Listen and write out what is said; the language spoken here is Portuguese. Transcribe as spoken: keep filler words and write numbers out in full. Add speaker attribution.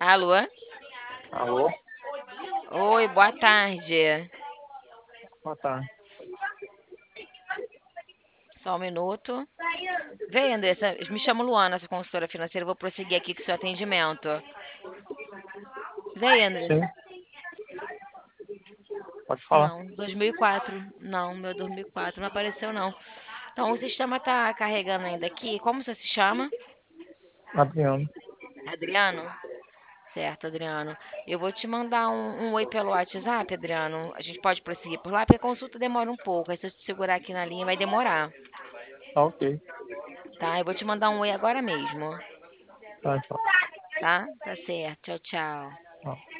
Speaker 1: Alô?
Speaker 2: Alô?
Speaker 1: Oi, boa tarde.
Speaker 2: Boa tarde.
Speaker 1: Só um minuto. Vem, Andressa, me chamo Luana, sou consultora financeira, vou prosseguir aqui com o seu atendimento. Vem,
Speaker 2: Sim,
Speaker 1: Andressa.
Speaker 2: pode falar.
Speaker 1: Não, dois mil e quatro. Não, meu dois mil e quatro não apareceu não. Então o sistema tá carregando ainda aqui. Como você se chama?
Speaker 2: Adriano.
Speaker 1: Adriano? Certo, Adriano. Eu vou te mandar um, um oi pelo WhatsApp, Adriano. A gente pode prosseguir por lá, porque a consulta demora um pouco. Aí se eu te segurar aqui na linha vai demorar,
Speaker 2: Tá ok.
Speaker 1: tá? Eu vou te mandar um oi agora mesmo,
Speaker 2: Tá, tchau.
Speaker 1: tá? Tá certo. Tchau, tchau.
Speaker 2: Tchau.